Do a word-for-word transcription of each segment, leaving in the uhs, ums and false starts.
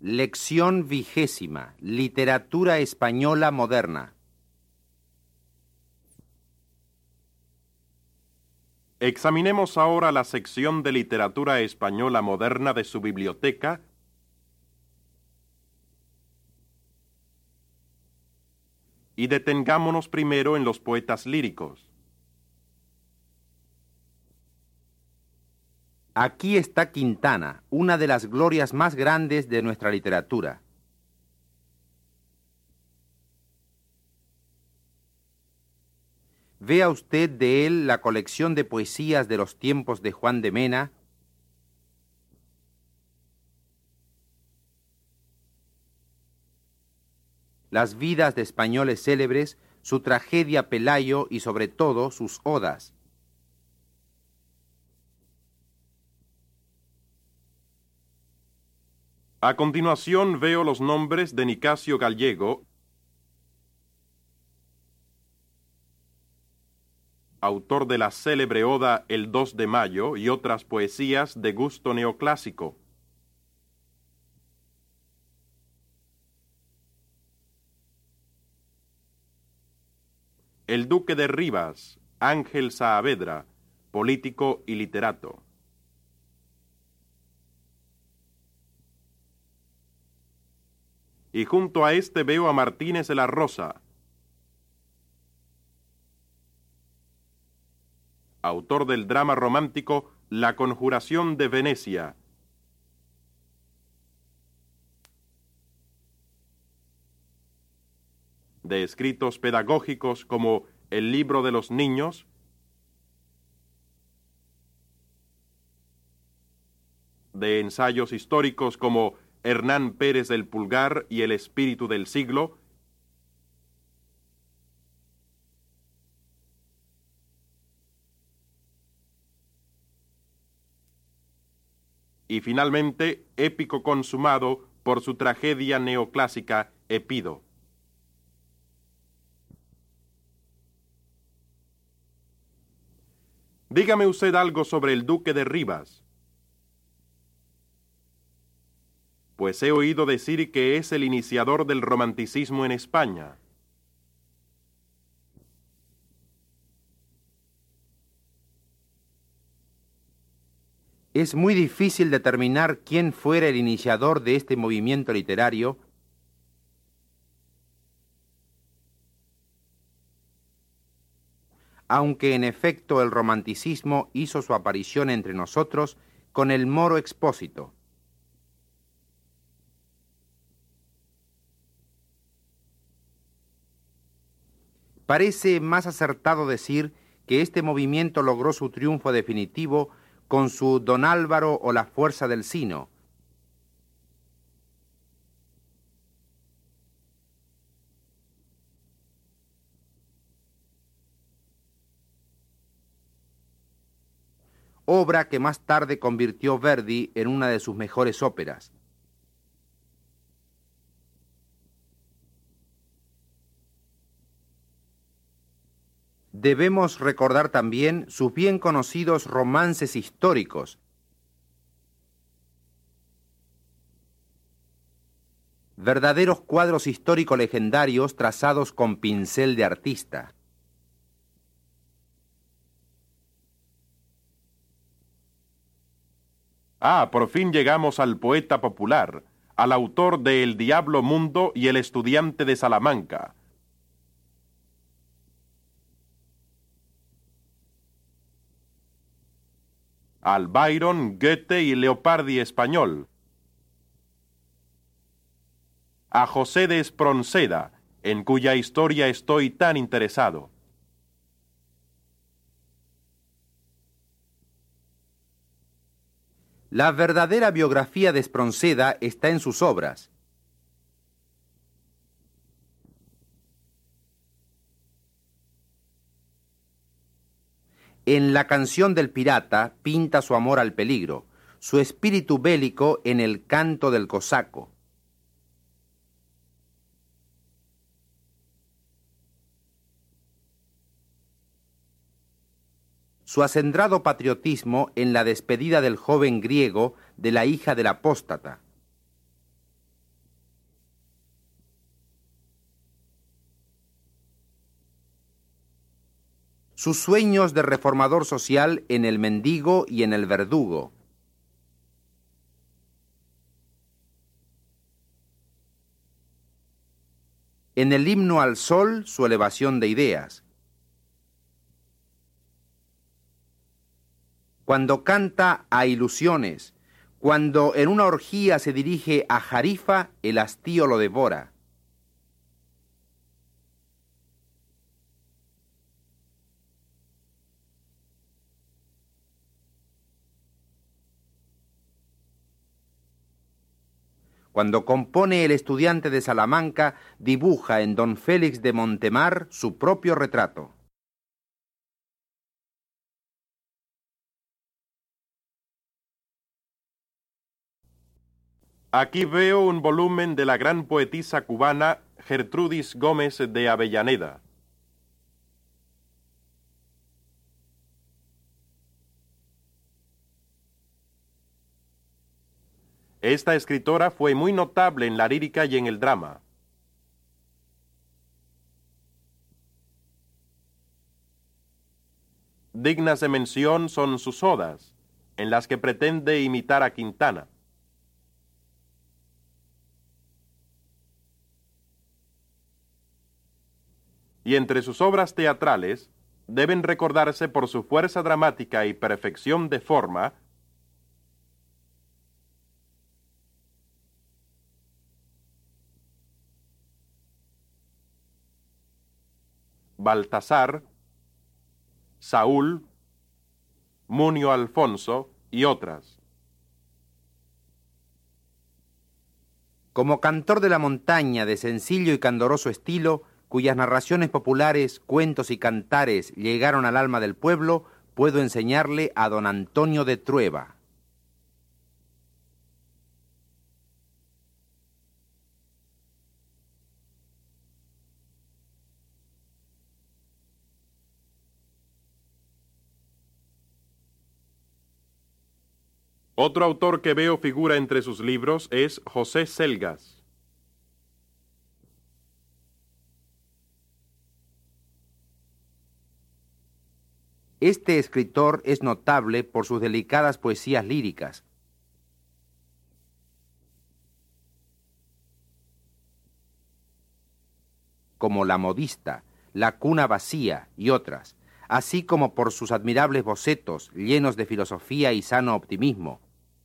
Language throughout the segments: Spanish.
Lección vigésima. Literatura española moderna. Examinemos ahora la sección de literatura española moderna de su biblioteca y detengámonos primero en los poetas líricos. Aquí está Quintana, una de las glorias más grandes de nuestra literatura. Vea usted de él la colección de poesías de los tiempos de Juan de Mena, las vidas de españoles célebres, su tragedia Pelayo y sobre todo sus odas. A continuación veo los nombres de Nicasio Gallego, autor de la célebre oda El dos de mayo y otras poesías de gusto neoclásico. El duque de Rivas, Ángel Saavedra, político y literato. Y junto a este veo a Martínez de la Rosa, autor del drama romántico La Conjuración de Venecia, de escritos pedagógicos como El libro de los niños, de ensayos históricos como Hernán Pérez del Pulgar y El espíritu del siglo, y finalmente épico consumado por su tragedia neoclásica Epido. Dígame usted algo sobre el duque de Rivas. Pues he oído decir que es el iniciador del romanticismo en España. Es muy difícil determinar quién fuera el iniciador de este movimiento literario, aunque en efecto el romanticismo hizo su aparición entre nosotros con el Moro Expósito. Parece más acertado decir que este movimiento logró su triunfo definitivo con su Don Álvaro o la fuerza del Sino. Obra que más tarde convirtió Verdi en una de sus mejores óperas. Debemos recordar también sus bien conocidos romances históricos, verdaderos cuadros históricos legendarios trazados con pincel de artista. Ah, por fin llegamos al poeta popular, al autor de El Diablo Mundo y El Estudiante de Salamanca. Al Byron, Goethe y Leopardi español. A José de Espronceda, en cuya historia estoy tan interesado. La verdadera biografía de Espronceda está en sus obras. En La canción del pirata pinta su amor al peligro, su espíritu bélico en El canto del cosaco. Su acendrado patriotismo en la despedida del joven griego de la hija del apóstata. sus sueños de reformador social en el mendigo y en el verdugo. En el himno al sol, su elevación de ideas. Cuando canta a ilusiones, cuando en una orgía se dirige a Jarifa, el hastío lo devora. Cuando compone el estudiante de Salamanca, dibuja en don Félix de Montemar su propio retrato. Aquí veo un volumen de la gran poetisa cubana Gertrudis Gómez de Avellaneda. Esta escritora fue muy notable en la lírica y en el drama. Dignas de mención son sus odas, en las que pretende imitar a Quintana. Y entre sus obras teatrales deben recordarse por su fuerza dramática y perfección de forma Baltasar, Saúl, Munio Alfonso y otras. Como cantor de la montaña de sencillo y candoroso estilo, cuyas narraciones populares, cuentos y cantares llegaron al alma del pueblo, puedo enseñarle a don Antonio de Trueba. Otro autor que veo figura entre sus libros es José Selgas. Este escritor es notable por sus delicadas poesías líricas. Como La modista, La cuna vacía y otras, así como por sus admirables bocetos llenos de filosofía y sano optimismo.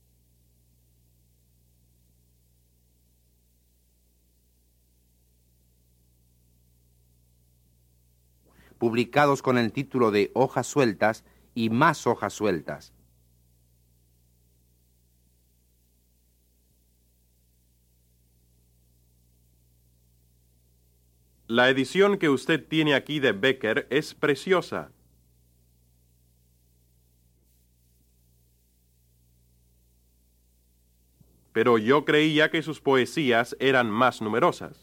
Publicados con el título de Hojas sueltas y Más hojas sueltas. La edición que usted tiene aquí de Becker es preciosa. Pero yo creía que sus poesías eran más numerosas.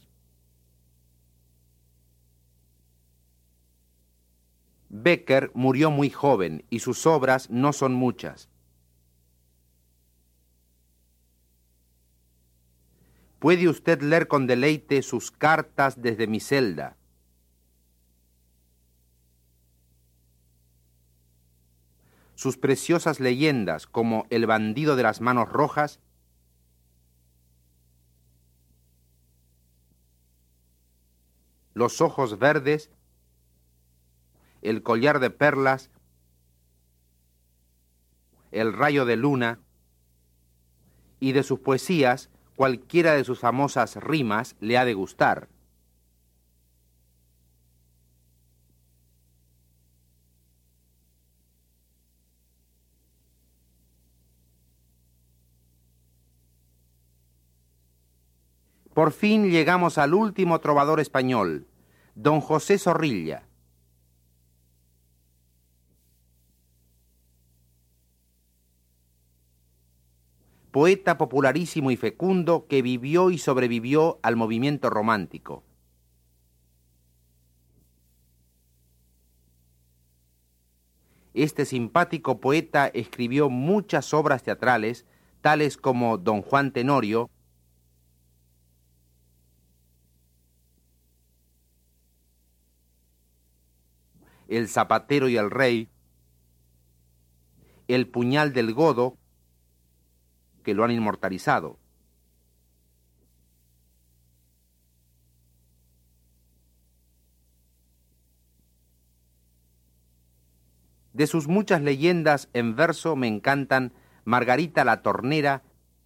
Becker murió muy joven y sus obras no son muchas. Puede usted leer con deleite sus cartas desde mi celda. Sus preciosas leyendas como El bandido de las manos rojas, Los ojos verdes, El collar de perlas, El rayo de luna, y de sus poesías, cualquiera de sus famosas rimas le ha de gustar. Por fin llegamos al último trovador español, don José Zorrilla. Poeta popularísimo y fecundo que vivió y sobrevivió al movimiento romántico. Este simpático poeta escribió muchas obras teatrales, tales como Don Juan Tenorio, El zapatero y el rey, El puñal del godo, que lo han inmortalizado. De sus muchas leyendas en verso me encantan Margarita la Tornera,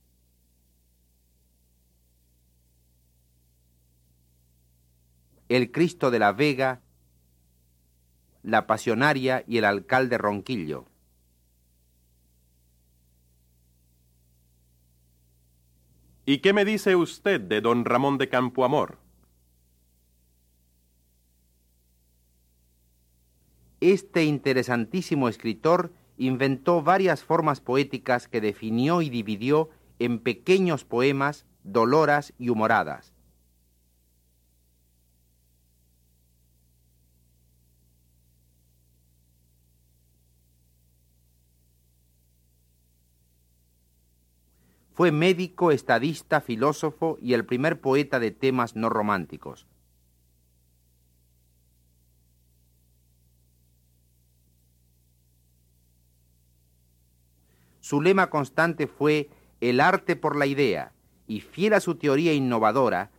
El Cristo de la Vega, La Pasionaria y El Alcalde Ronquillo. ¿Y qué me dice usted de don Ramón de Campoamor? Este interesantísimo escritor inventó varias formas poéticas que definió y dividió en pequeños poemas, doloras y humoradas. Fue médico, estadista, filósofo y el primer poeta de temas no románticos. Su lema constante fue el arte por la idea, y fiel a su teoría innovadora,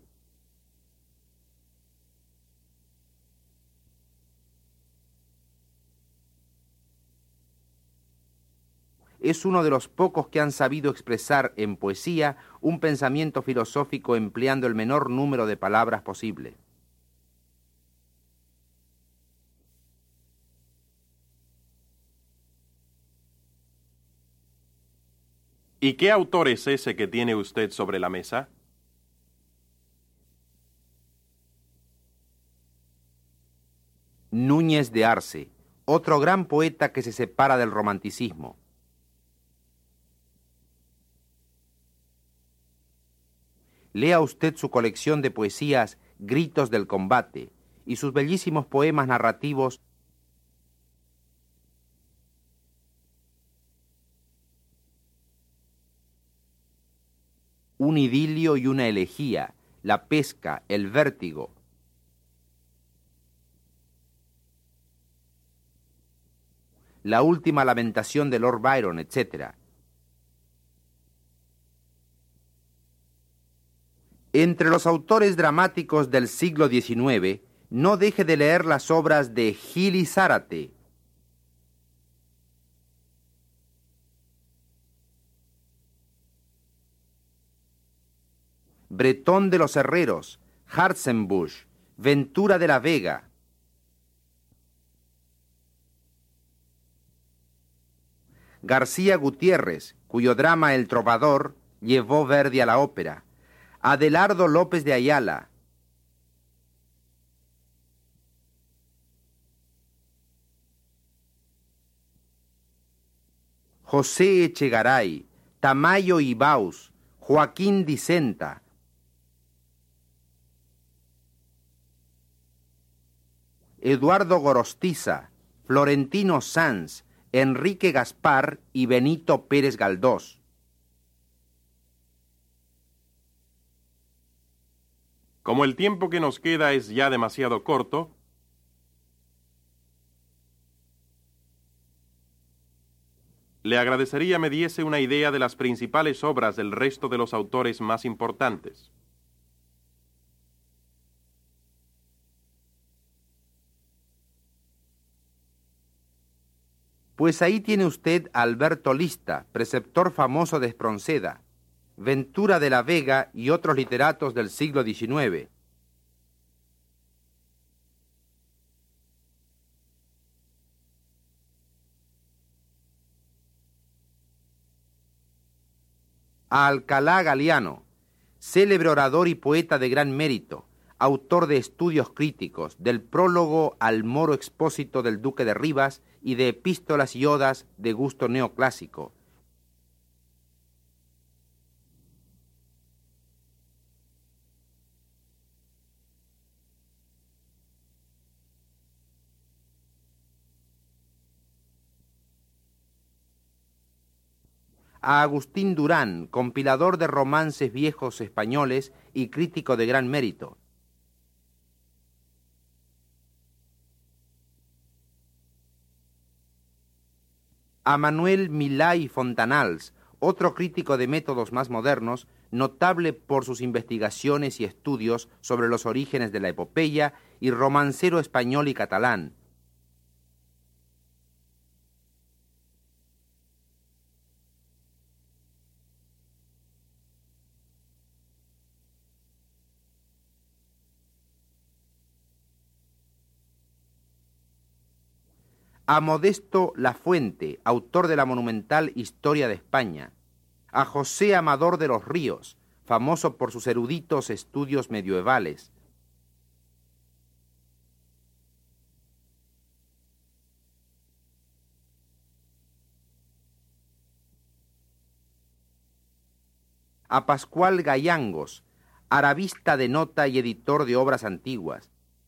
es uno de los pocos que han sabido expresar en poesía un pensamiento filosófico empleando el menor número de palabras posible. ¿Y qué autor es ese que tiene usted sobre la mesa? Núñez de Arce, otro gran poeta que se separa del romanticismo. Lea usted su colección de poesías Gritos del Combate y sus bellísimos poemas narrativos Un idilio y una elegía, La pesca, El vértigo. La última lamentación de Lord Byron, etcétera. Entre los autores dramáticos del siglo diecinueve, no deje de leer las obras de Gil y Zárate, Bretón de los Herreros, Hartzenbusch, Ventura de la Vega, García Gutiérrez, cuyo drama El Trovador llevó Verdi a la ópera, Adelardo López de Ayala, José Echegaray, Tamayo Ibaus, Joaquín Dicenta, Eduardo Gorostiza, Florentino Sanz, Enrique Gaspar y Benito Pérez Galdós. Como el tiempo que nos queda es ya demasiado corto, le agradecería me diese una idea de las principales obras del resto de los autores más importantes. Pues ahí tiene usted a Alberto Lista, preceptor famoso de Espronceda, Ventura de la Vega y otros literatos del siglo diecinueve. A Alcalá Galiano, célebre orador y poeta de gran mérito, autor de estudios críticos, del prólogo al Moro Expósito del Duque de Rivas y de epístolas y odas de gusto neoclásico. A Agustín Durán, compilador de romances viejos españoles y crítico de gran mérito. A Manuel Milá y Fontanals, otro crítico de métodos más modernos, notable por sus investigaciones y estudios sobre los orígenes de la epopeya y romancero español y catalán. A Modesto Lafuente, autor de la monumental Historia de España. A José Amador de los Ríos, famoso por sus eruditos estudios medievales. A Pascual Gayangos, arabista de nota y editor de obras antiguas.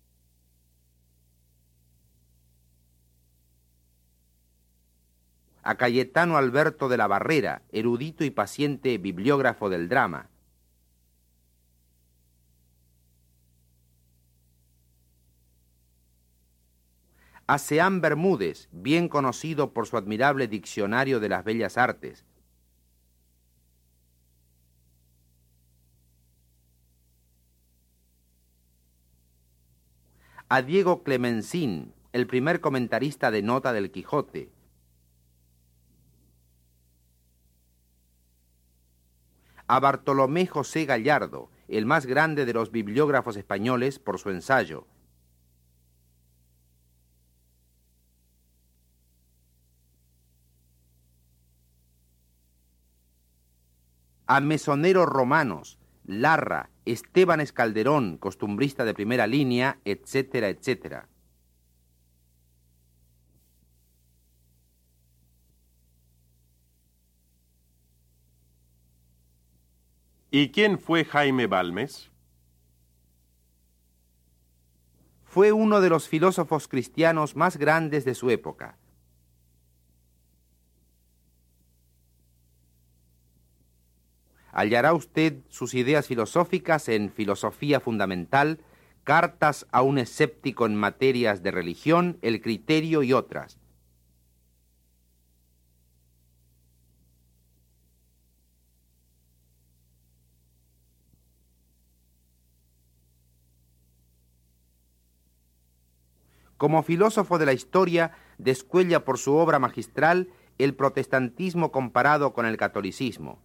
A Cayetano Alberto de la Barrera, erudito y paciente bibliógrafo del drama. A Seán Bermúdez, bien conocido por su admirable diccionario de las bellas artes. A Diego Clemencín, el primer comentarista de nota del Quijote. A Bartolomé José Gallardo, el más grande de los bibliógrafos españoles por su ensayo. A mesoneros romanos, Larra, Esteban Escalderón, costumbrista de primera línea, etcétera, etcétera. ¿Y quién fue Jaime Balmes? Fue uno de los filósofos cristianos más grandes de su época. Hallará usted sus ideas filosóficas en Filosofía Fundamental, Cartas a un escéptico en materias de religión, El criterio y otras. Como filósofo de la historia, descuella por su obra magistral el protestantismo comparado con el catolicismo.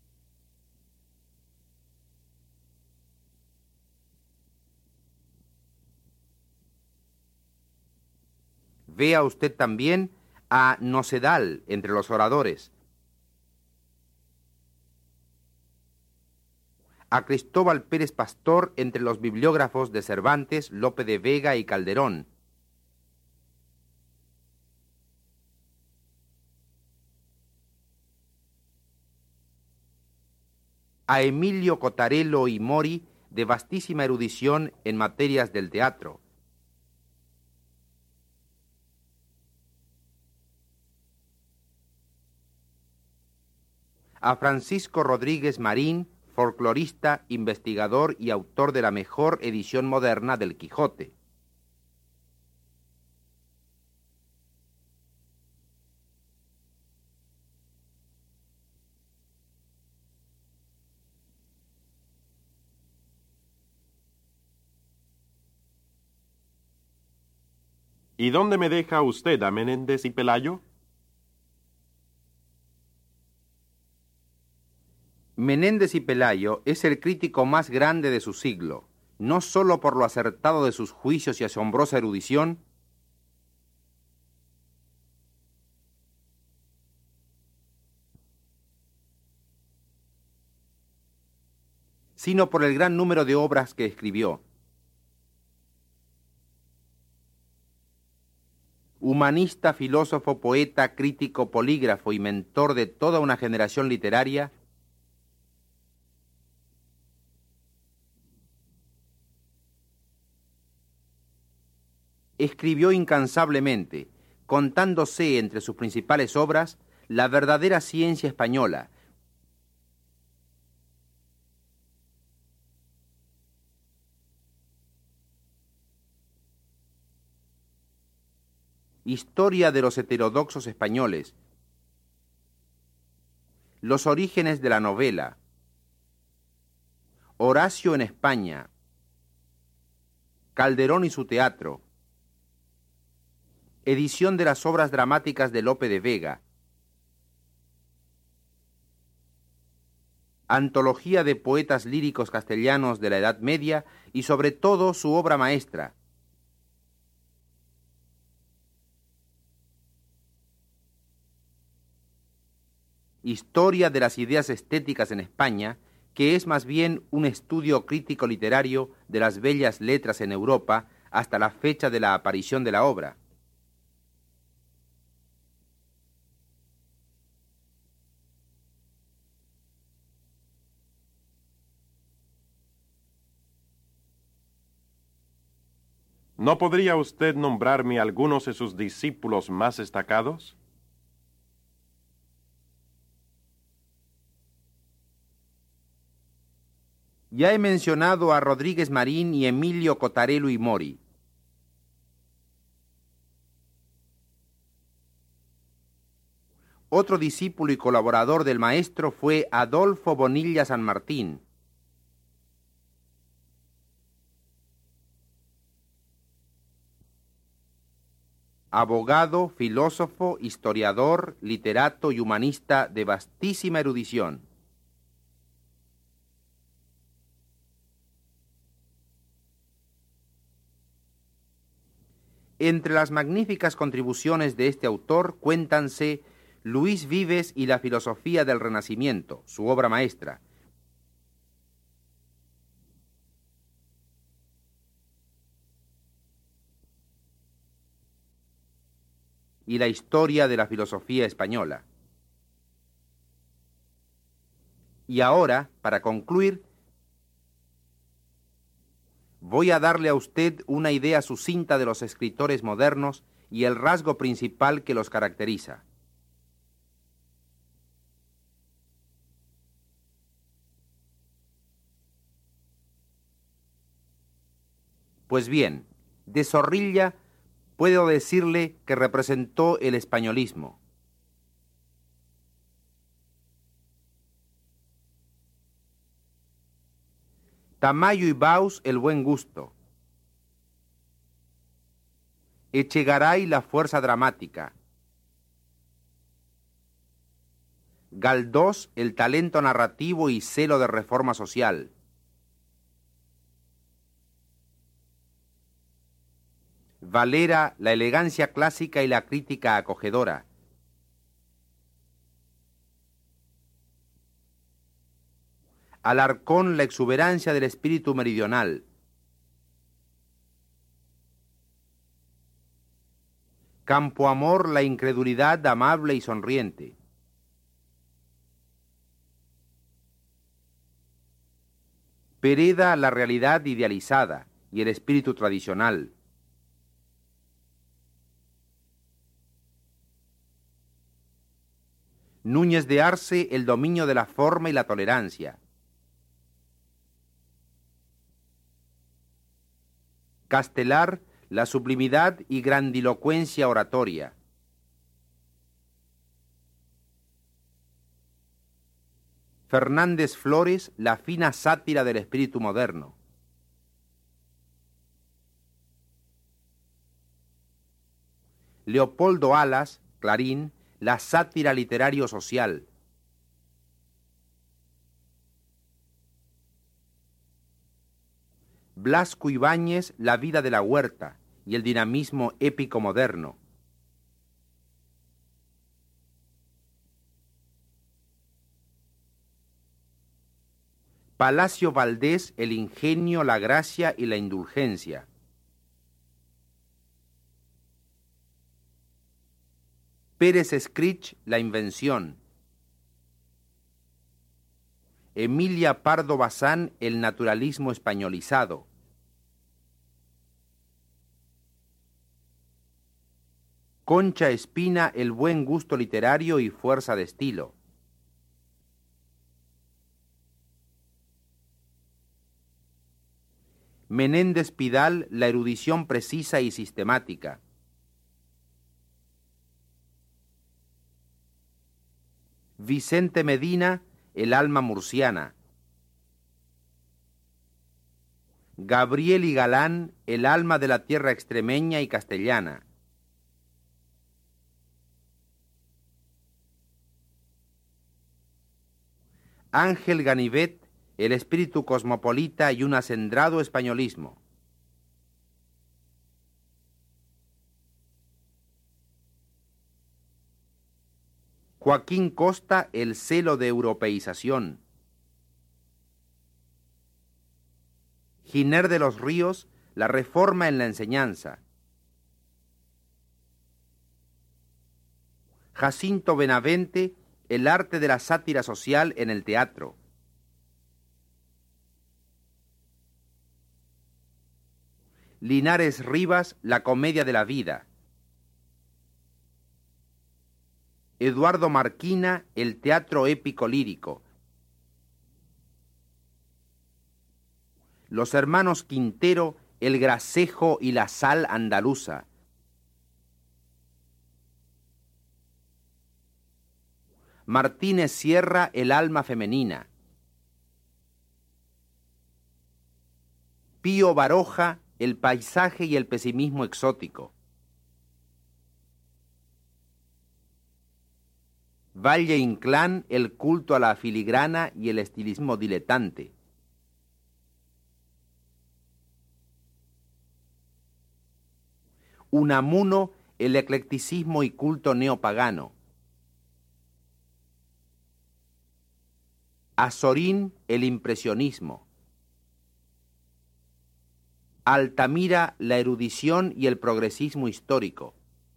Vea usted también a Nocedal entre los oradores, a Cristóbal Pérez Pastor entre los bibliógrafos de Cervantes, Lope de Vega y Calderón, a Emilio Cotarello y Mori, de vastísima erudición en materias del teatro, a Francisco Rodríguez Marín, folclorista, investigador y autor de la mejor edición moderna del Quijote. ¿Y dónde me deja usted a Menéndez y Pelayo? Menéndez y Pelayo es el crítico más grande de su siglo, no sólo por lo acertado de sus juicios y asombrosa erudición, sino por el gran número de obras que escribió. Humanista, filósofo, poeta, crítico, polígrafo y mentor de toda una generación literaria, escribió incansablemente, contándose entre sus principales obras la verdadera ciencia española, Historia de los heterodoxos españoles, Los orígenes de la novela. Horacio en España. Calderón y su teatro. Edición de las obras dramáticas de Lope de Vega. Antología de poetas líricos castellanos de la Edad Media y sobre todo su obra maestra. Historia de las ideas estéticas en España, que es más bien un estudio crítico literario de las bellas letras en Europa hasta la fecha de la aparición de la obra. ¿No podría usted nombrarme algunos de sus discípulos más destacados? Ya he mencionado a Rodríguez Marín y Emilio Cotarelo y Mori. Otro discípulo y colaborador del maestro fue Adolfo Bonilla San Martín. Abogado, filósofo, historiador, literato y humanista de vastísima erudición. Entre las magníficas contribuciones de este autor cuéntanse Luis Vives y la filosofía del Renacimiento, su obra maestra, y la historia de la filosofía española. Y ahora, para concluir, voy a darle a usted una idea sucinta de los escritores modernos y el rasgo principal que los caracteriza. Pues bien, de Zorrilla puedo decirle que representó el españolismo. Tamayo y Baus, el buen gusto. Echegaray, la fuerza dramática. Galdós, el talento narrativo y celo de reforma social. Valera, la elegancia clásica y la crítica acogedora. Alarcón, la exuberancia del espíritu meridional. Campoamor, la incredulidad amable y sonriente. Pereda, la realidad idealizada y el espíritu tradicional. Núñez de Arce, el dominio de la forma y la tolerancia. Castelar, la sublimidad y grandilocuencia oratoria. Fernández Flores, la fina sátira del espíritu moderno. Leopoldo Alas, Clarín, la sátira literario-social. Blasco Ibáñez, la vida de la huerta y el dinamismo épico moderno. Palacio Valdés, el ingenio, la gracia y la indulgencia. Pérez Escrich, la invención. Emilia Pardo Bazán, el naturalismo españolizado. Concha Espina, el buen gusto literario y fuerza de estilo. Menéndez Pidal, la erudición precisa y sistemática. Vicente Medina, El alma murciana. Gabriel y Galán, El alma de la tierra extremeña y castellana. Ángel Ganivet, El espíritu cosmopolita y un acendrado españolismo. Joaquín Costa, El celo de europeización. Giner de los Ríos, La reforma en la enseñanza. Jacinto Benavente, El arte de la sátira social en el teatro. Linares Rivas, La comedia de la vida. Eduardo Marquina, El teatro épico lírico. Los hermanos Quintero, El gracejo y la sal andaluza. Martínez Sierra, El alma femenina. Pío Baroja, El paisaje y el pesimismo exótico. Valle Inclán, El culto a la filigrana y el estilismo diletante. Unamuno, El eclecticismo y culto neopagano. Azorín, El impresionismo. Altamira, La erudición y el progresismo histórico.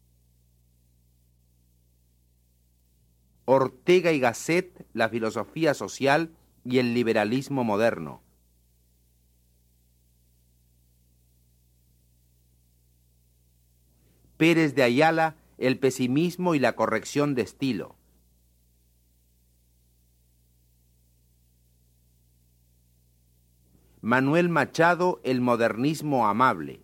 Ortega y Gasset, La filosofía social y el liberalismo moderno. Pérez de Ayala, El pesimismo y la corrección de estilo. Manuel Machado, El modernismo amable.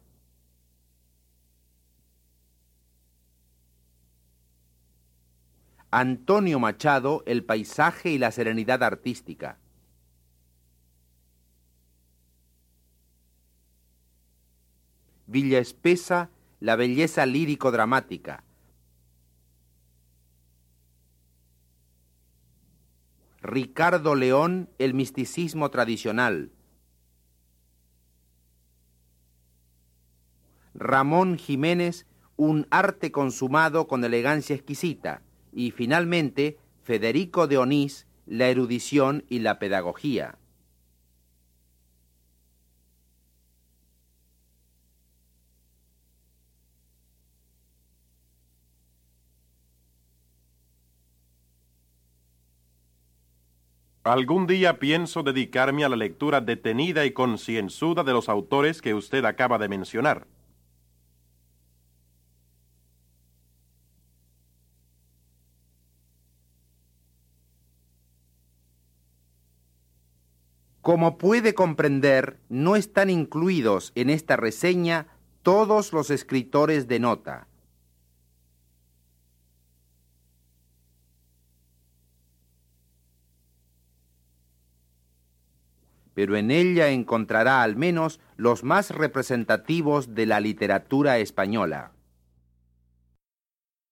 Antonio Machado, El paisaje y la serenidad artística. Villa Espesa, La belleza lírico-dramática. Ricardo León, El misticismo tradicional. Ramón Jiménez, Un arte consumado con elegancia exquisita. Y finalmente, Federico de Onís, La erudición y la pedagogía. Algún día pienso dedicarme a la lectura detenida y concienzuda de los autores que usted acaba de mencionar. Como puede comprender, no están incluidos en esta reseña todos los escritores de nota. Pero en ella encontrará al menos los más representativos de la literatura española.